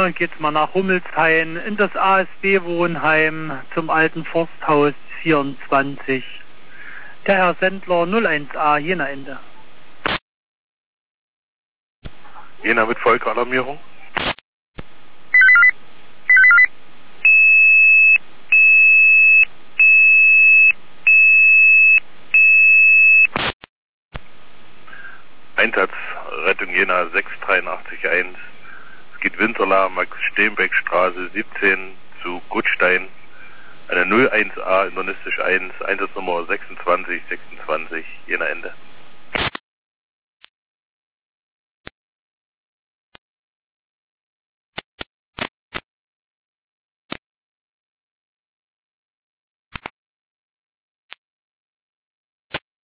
Jena geht's mal nach Hummelshain in das ASB-Wohnheim zum alten Forsthaus 24. Der Herr Sendler 01A Jena Ende. Jena mit Volkeralarmierung. Einsatz Rettung Jena 6881. Es geht Winterla, Max-Steenbeck-Straße 17 zu Gutstein. Eine 01A internistisch 1, Einsatznummer 2626, Jena Ende.